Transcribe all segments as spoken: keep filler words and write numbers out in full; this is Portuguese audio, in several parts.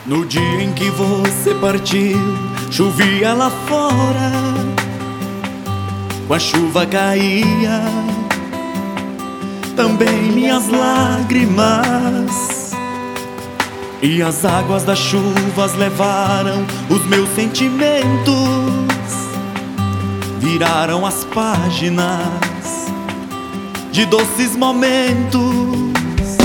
No dia em que você partiu, chovia lá fora, com a chuva caía também minhas lágrimas, e as águas das chuvas levaram os meus sentimentos, viraram as páginas de doces momentos.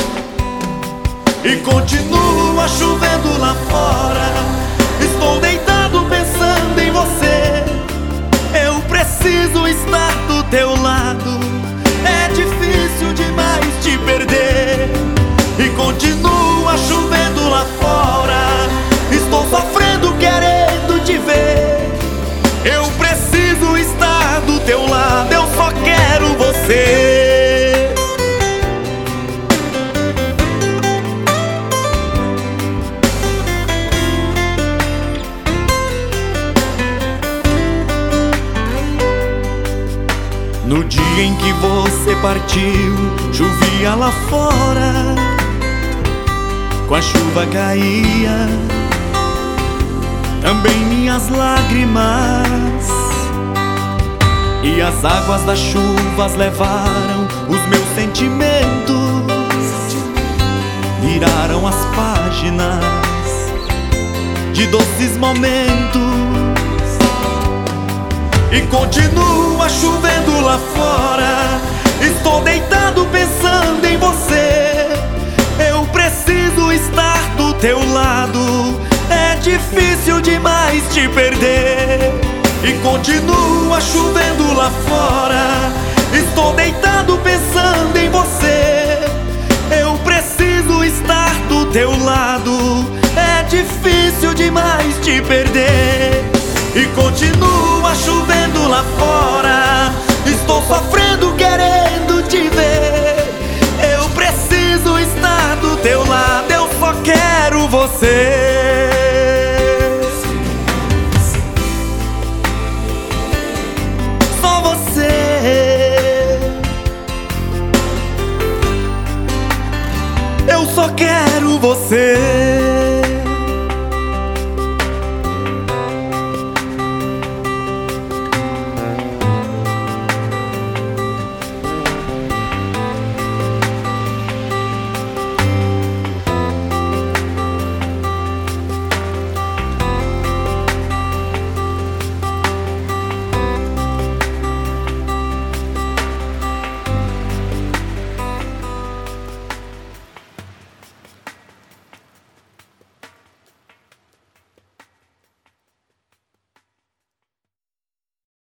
E continua chovendo lá fora, estou deitado pensando em você. Eu preciso estar do teu lado, é difícil demais te perder. E continua chovendo lá fora, estou sofrendo querendo te ver. Eu preciso estar do teu lado, eu só quero você. No dia em que você partiu, chovia lá fora, com a chuva caía também minhas lágrimas, e as águas das chuvas levaram os meus sentimentos, viraram as páginas de doces momentos. E continua chovendo lá fora, estou deitado pensando em você. Eu preciso estar do teu lado, é difícil demais te perder. E continua chovendo lá fora, estou deitado pensando em você. Eu preciso estar do teu lado, é difícil demais te perder. E continua chovendo lá fora, estou sofrendo querendo te ver. Eu preciso estar do teu lado, eu só quero você.